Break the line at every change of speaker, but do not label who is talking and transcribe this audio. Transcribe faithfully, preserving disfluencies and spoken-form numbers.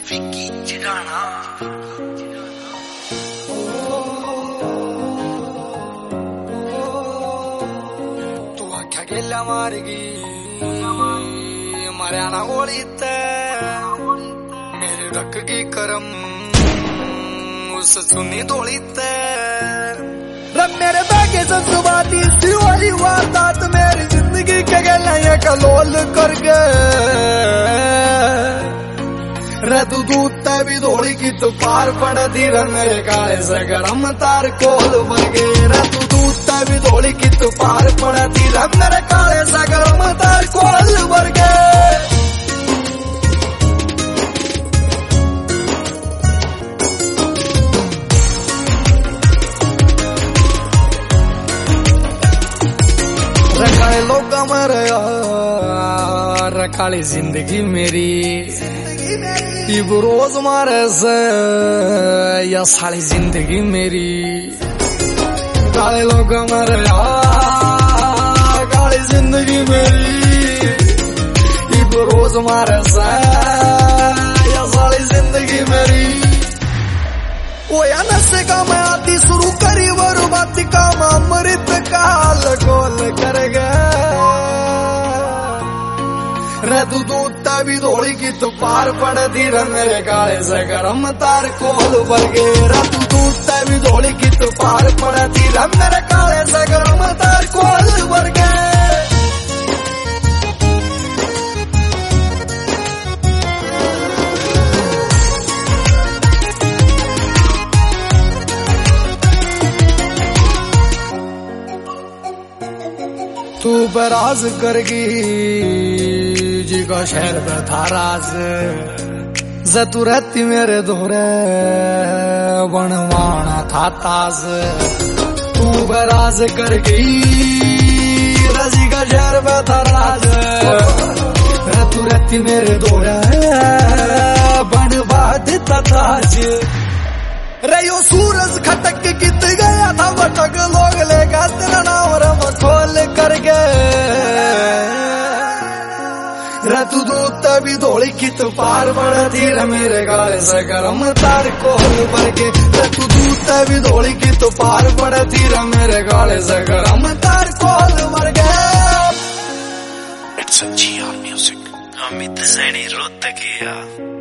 विकी चिराना तू आख्या गेल्या मार्गी मऱ्याना ओळीत मेरे रख की करम उस सुनी दोळीत रब मेरे बागे जज्बाती सी वाली वारदात मेरी जिंदगी के गले कलोल कर गए रे तू दूध भी दौड़ी की तो पार पड़ दी रे मेरे काले से गरम तार कोल बगे रे तू दूध भी दौड़ी की तो पार पड़ दी रे मेरे काले से गरम तार कोल बगे रखाले लोग मरे रखाली जिंदगी मेरी इब रोज मारे से या साली जिंदगी मेरी काले लोग मरे काली जिंदगी मेरी इब रोज मारे से या साली जिंदगी मेरी वो या नशे का मैं आती शुरू करी बर्बादी का अमृत काल गोल कर गए रे तू दूध भी दौड़ी की तो पार पड़ दी रे मेरे काले से गरम तार कोल बगे रे तू दूध भी दौड़ी की तो पार पड़ दी रे मेरे काले से गरम तार कोल बगे तू बराज करगी जी का शहर में था राज जतू रहती मेरे दोहरे बनवाना था ताज तू बराज करगी रजी का शहर में था राज तू रहती मेरे दोहरे बनवा देता ताज रे यो सूरज खटक कित गया था भटक लोग लेगा तेरा नाम रम खोल कर गए रे तू दूध भी दौड़ी की तो पार बढ़ती रे मेरे गाले से गरम तार कोल भर के रे तू दूध भी दौड़ी की तो पार बढ़ती रे मेरे गाले से गरम तार कोल भर गए
It's a G R music. Amit Saini Rohatkiya